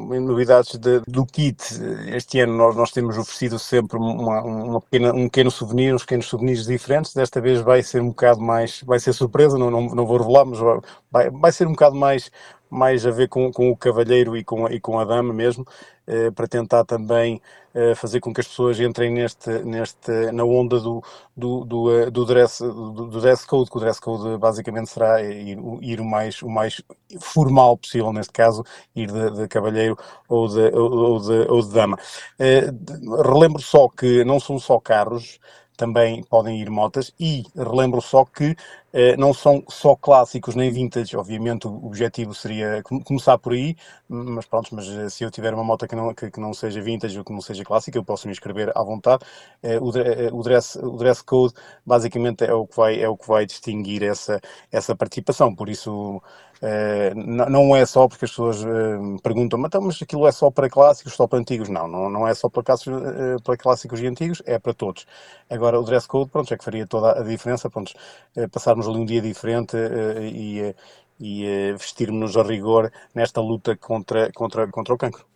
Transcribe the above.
novidades do kit. Este ano nós temos oferecido sempre um pequeno souvenir, uns pequenos souvenirs diferentes. Desta vez vai ser um bocado mais, vai ser surpresa, não vou revelar, mas vai ser um bocado mais a ver com o cavalheiro e com a dama mesmo, para tentar também fazer com que as pessoas entrem na onda do dress code, que o dress code basicamente será ir o mais formal possível, neste caso, ir de cavalheiro ou de dama. Relembro só que não são só carros, também podem ir motas, e relembro só que não são só clássicos nem vintage. Obviamente o objetivo seria começar por aí, mas pronto, se eu tiver uma moto que não seja vintage ou que não seja clássica, eu posso me inscrever à vontade. O dress code basicamente é o que vai distinguir essa participação, por isso não é só porque as pessoas perguntam, mas aquilo é só para clássicos, só para antigos? Não é só para clássicos e antigos, é para todos. Agora, o dress code, pronto, é que faria toda a diferença, pronto, passarmos ali um dia diferente e vestirmos-nos a rigor nesta luta contra o cancro.